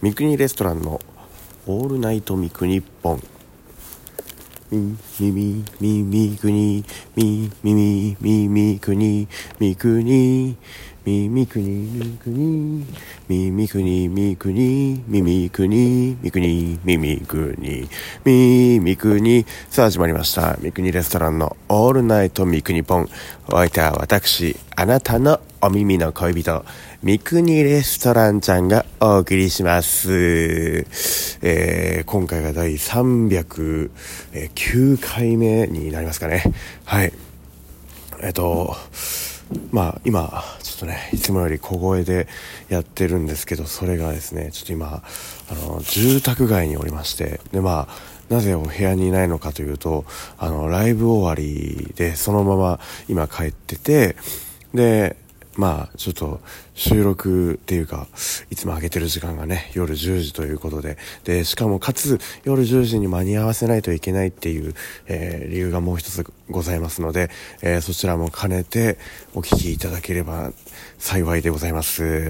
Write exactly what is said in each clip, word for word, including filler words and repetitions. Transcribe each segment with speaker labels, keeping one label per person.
Speaker 1: 三国レストランのオールナイト三国ポン。みみみみみくにみみみみみくにみくにみみくにみくにみみくにみくにみみくにみくにみみくにみみくに。さあ始まりました三国レストランのオールナイト三国ポン。お相手は私、あなたのお耳の恋人三国レストランちゃんがお送りします。えー、今回が第さんびゃくきゅうかいめになりますかね。はい。えっとまあ今ちょっとねいつもより小声でやってるんですけど、それがですねちょっと今あの住宅街におりまして、でまあなぜお部屋にいないのかというと、あのライブ終わりでそのまま今帰ってて、でまあちょっと収録っていうかいつも上げてる時間がね夜じゅうじということで、でしかもかつ夜じゅうじに間に合わせないといけないっていう、えー、理由がもう一つございますので、えー、そちらも兼ねてお聞きいただければ幸いでございます。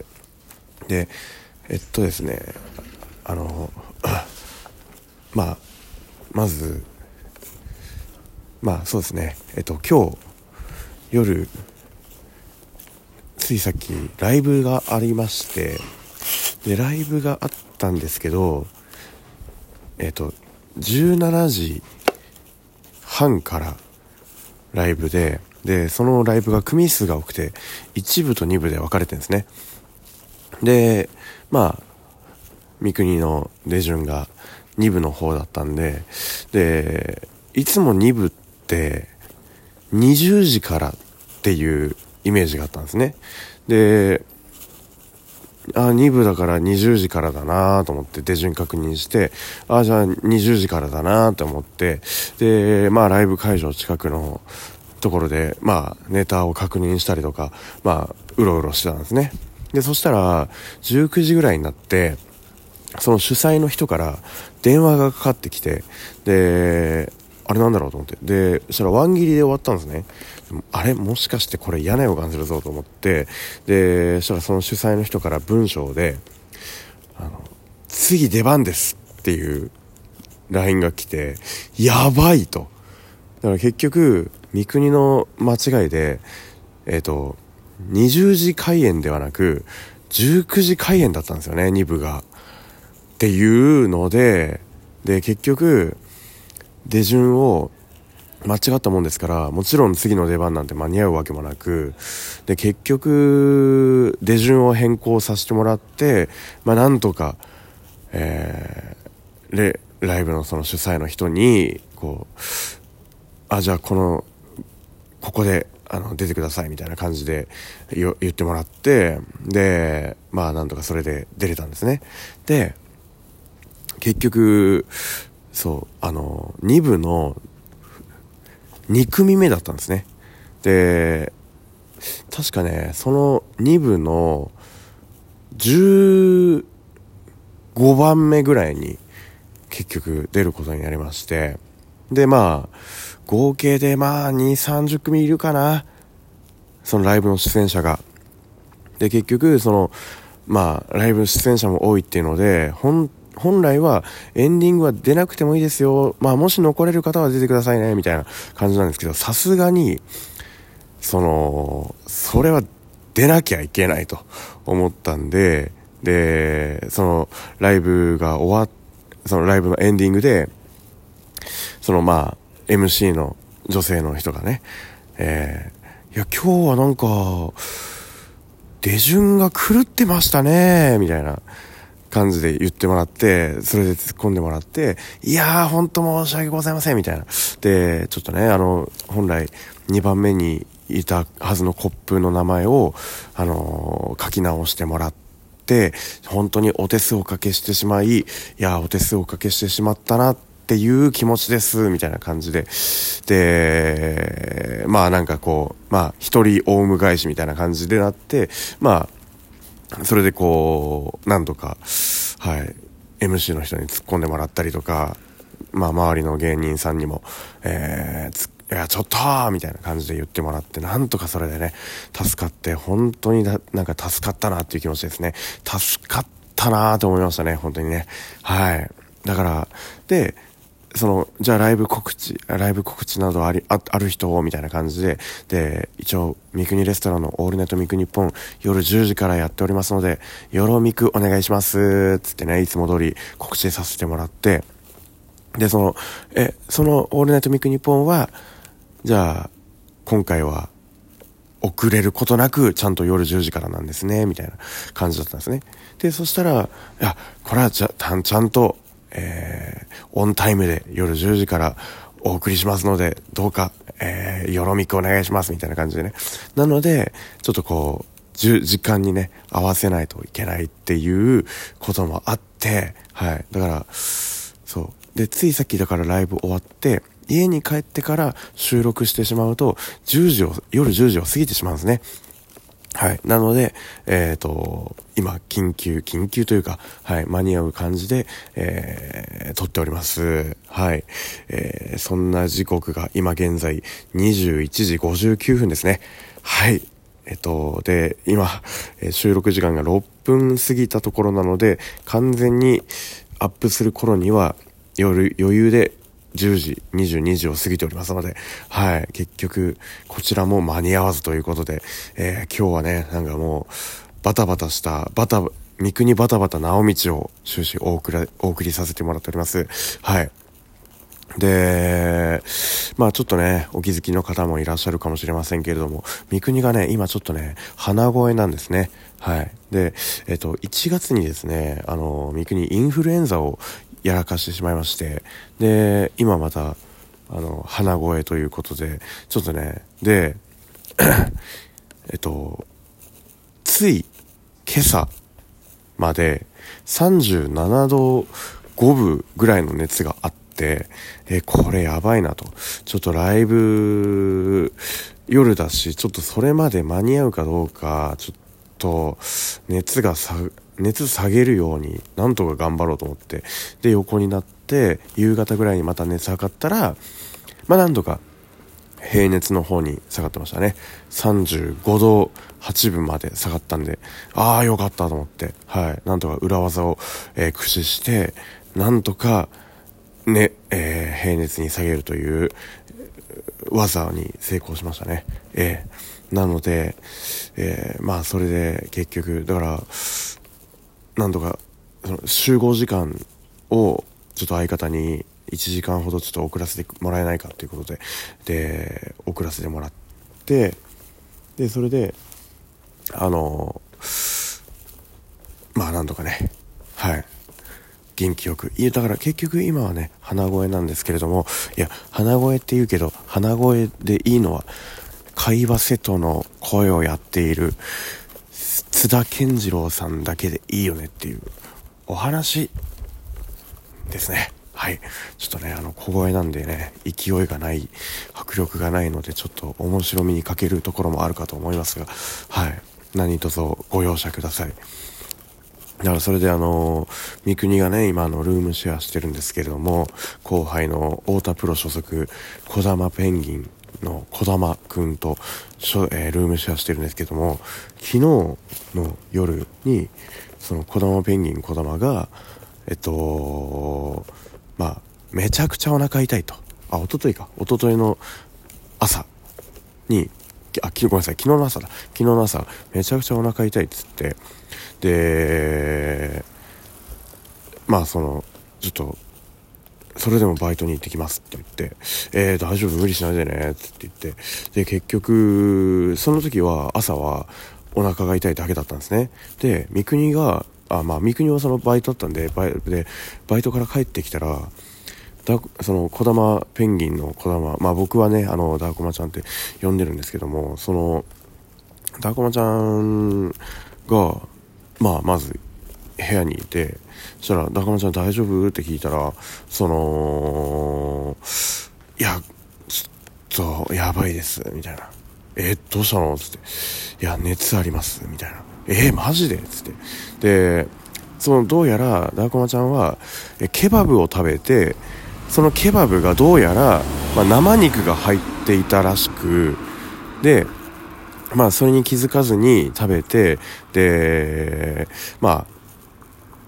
Speaker 1: でえっとですねあのまあまずまあそうですねえっと今日夜ついさっきライブがありまして、でライブがあったんですけど、えっとじゅうしちじはんからライブで、でそのライブが組数が多くていち部とに部で分かれてるんですね。でまあ三国の出順がに部の方だったんで、でいつもに部ってにじゅうじからっていうイメージがあったんですね。であに部だからにじゅうじからだなと思って手順確認して、あじゃあにじゅうじからだなと思って、でまあライブ会場近くのところでまあネタを確認したりとか、まあうろうろしてたんですね。でそしたらじゅうくじぐらいになって、その主催の人から電話がかかってきて、であれなんだろうと思って、でそしたらワン切りで終わったんですね。あれもしかしてこれ嫌な予感するぞと思って、でそしたらその主催の人から文章であの次出番ですっていう ライン が来て、やばいと。だから結局三国の間違いでえっとにじゅうじ開演ではなくじゅうくじ開演だったんですよね、に部がっていうので、で結局出順を間違ったもんですから、もちろん次の出番なんて間に合うわけもなく、で結局出順を変更させてもらって、まあなんとか、えー、レライブのその主催の人にこうあじゃあこのここであの出てくださいみたいな感じで言ってもらって、でまあなんとかそれで出れたんですね。で結局そうあのに部のに組目だったんですね。で確かねそのに部のじゅうごばんめぐらいに結局出ることになりまして、でまあ合計でまあにじゅう、さんじゅう組いるかな、そのライブの出演者が。で結局そのまあライブ出演者も多いっていうので、本本来はエンディングは出なくてもいいですよ、まあもし残れる方は出てくださいねみたいな感じなんですけど、さすがにそのそれは出なきゃいけないと思ったんで、でそのライブが終わっそのライブのエンディングでそのまあ エムシー の女性の人がね、えー、いや今日はなんか出順が狂ってましたねみたいな感じで言ってもらって、それで突っ込んでもらって、いやー本当申し訳ございませんみたいな。でちょっとねあの本来にばんめにいたはずのコップの名前をあのー、書き直してもらって、本当にお手数をおかけしてしまい、いやお手数をおかけしてしまったなっていう気持ちですみたいな感じで、でまあなんかこうまあ一人オウム返しみたいな感じでなって、まあそれでこうなんとかはい エムシー の人に突っ込んでもらったりとか、まあ周りの芸人さんにもえー、ついやちょっとーみたいな感じで言ってもらって、なんとかそれでね助かって、本当にだなんか助かったなっていう気持ちですね。助かったったなと思いましたね、本当にね。はい。だから、で、その、じゃあライブ告知、ライブ告知などあり、あ、ある人みたいな感じで、で、一応、三国レストランのオールナイト三国ニッポン夜じゅうじからやっておりますので、よろみくお願いします、つってね、いつも通り告知させてもらって、で、その、え、そのオールナイト三国ニッポンは、じゃあ、今回は、遅れることなく、ちゃんと夜じゅうじからなんですね、みたいな感じだったんですね。で、そしたら、いや、これはちゃ、ちゃんと、えー、オンタイムで夜じゅうじからお送りしますので、どうか、えー、よろみくお願いします、みたいな感じでね。なので、ちょっとこう、じ時間にね、合わせないといけないっていうこともあって、はい。だから、そう。で、ついさっきだからライブ終わって、家に帰ってから収録してしまうと、じゅうじを、夜じゅうじを過ぎてしまうんですね。はい。なので、えっと、今、緊急、緊急というか、はい、間に合う感じで、えー、撮っております。はい。えー、そんな時刻が今現在にじゅういちじごじゅうきゅうふんですね。はい。えっと、で、今、収録時間がろっぷん過ぎたところなので、完全にアップする頃には、夜、余裕で、じゅうじ、にじゅうにじを過ぎておりますので、はい、結局、こちらも間に合わずということで、えー、今日はね、なんかもう、バタバタした、バタ、三国バタバタなお道を終始お送り、お送りさせてもらっております。はい。で、まあちょっとね、お気づきの方もいらっしゃるかもしれませんけれども、三国がね、今ちょっとね、鼻声なんですね。はい。で、えっと、いちがつにですね、あの、三国インフルエンザをやらかしてしまいまして、で、今また、あの、鼻声ということで、ちょっとね、で、えっと、つい今朝までさんじゅうななどごぶぐらいの熱があって、え、これやばいなと。ちょっとライブ、夜だし、ちょっとそれまで間に合うかどうか、ちょっと熱がさ、熱下げるようになんとか頑張ろうと思って、で横になって夕方ぐらいにまた熱測ったら、まあなんとか平熱の方に下がってましたね。さんじゅうごどはちぶまで下がったんで、ああよかったと思って、はい、なんとか裏技を、えー、駆使してなんとかね、えー、平熱に下げるという技に成功しましたね。えー、なので、えー、まあそれで結局だからなんとかその集合時間をちょっと相方にいちじかんほどちょっと遅らせてもらえないかということで、で遅らせてもらって、でそれであのまあなんとかね、はい、元気よく、いやだから結局今はね鼻声なんですけれども、いや鼻声って言うけど鼻声でいいのは会話瀬戸の声をやっている津田健次郎さんだけでいいよねっていうお話ですね。はい。ちょっとね、あの、小声なんでね、勢いがない、迫力がないので、ちょっと面白みに欠けるところもあるかと思いますが、はい。何卒ご容赦ください。だからそれであの、三国がね、今あの、ルームシェアしてるんですけれども、後輩の太田プロ所属、小玉ペンギンの小玉くんと、えー、ルームシェアしてるんですけども、昨日の夜に、その小玉ペンギン小玉が、えっと、まあ、めちゃくちゃお腹痛いと。あ、一昨日か。一昨日の朝に、あ、ごめんなさい、昨日の朝だ。昨日の朝、めちゃくちゃお腹痛いっつって、で、まあ、その、ちょっと、それでもバイトに行ってきますって言って、えー、大丈夫、無理しないでね、つって言って、で、結局、その時は、朝は、お腹が痛いだけだったんですね。で、三国が、あ、まあ、三国はそのバイトだったんで、バイで、バイトから帰ってきたら、だその小玉ペンギンの小玉、まあ僕はね、あの、ダーコマちゃんって呼んでるんですけども、その、ダーコマちゃんが、まあ、まず、部屋にいて、そしたら、ダーコマちゃん大丈夫って聞いたら、その、いや、ちょっと、やばいです、みたいな。え、どうしたのつって。いや、熱あります、みたいな。えー、マジでつって。で、その、どうやら、ダーコマちゃんは、えケバブを食べて、そのケバブがどうやら、まあ、生肉が入っていたらしく、で、まあ、それに気づかずに食べて、で、まあ、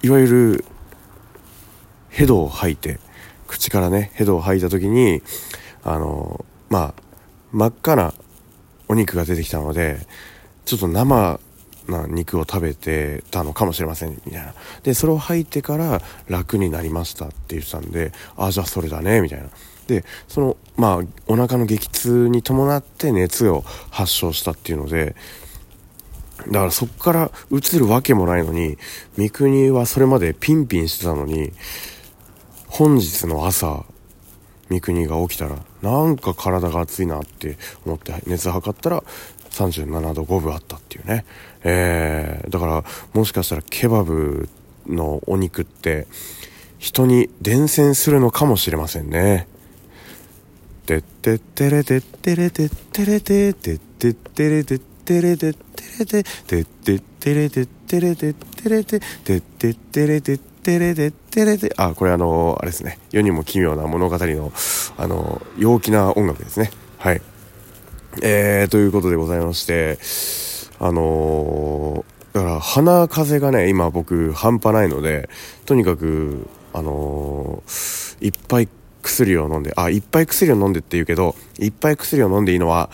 Speaker 1: いわゆるヘドを吐いて、口からねヘドを吐いた時にあのまあ真っ赤なお肉が出てきたので、ちょっと生な肉を食べてたのかもしれませんみたいな。でそれを吐いてから楽になりましたって言ってたんで、あじゃあそれだねみたいな。でそのまあお腹の激痛に伴って熱を発症したっていうので、だからそこから移るわけもないのに、三國はそれまでピンピンしてたのに、本日の朝三國が起きたらなんか体が熱いなって思って熱測ったらさんじゅうななどごぶあったっていうね。えー、だからもしかしたらケバブのお肉って人に伝染するのかもしれませんね。てってってれてってれてってれててってってれてってれてってれててってってれてってれてってれててってってれてってれてってれて、あ、これあのあれですね、世にも奇妙な物語のあの陽気な音楽ですね。はい、えー、ということでございまして、あのー、だから鼻風がね今僕半端ないので、とにかくあのー、いっぱい薬を飲んで、あいっぱい薬を飲んでって言うけど、いっぱい薬を飲んでいいのは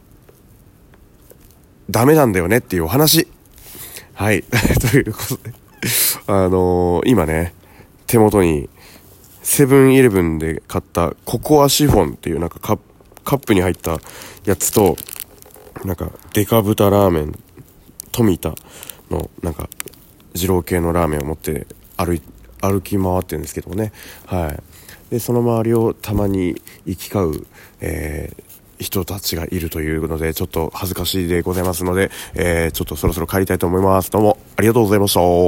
Speaker 1: ダメなんだよねっていうお話。はいということであのー、今ね手元にセブンイレブンで買ったココアシフォンっていうなんかカップカップに入ったやつと、なんかデカ豚ラーメン富田のなんか二郎系のラーメンを持って歩い歩き回ってるんですけどもね。はい。でその周りをたまに行き交う、えー、人たちがいるというので、ちょっと恥ずかしいでございますので、えー、ちょっとそろそろ帰りたいと思います。どうもありがとうございました。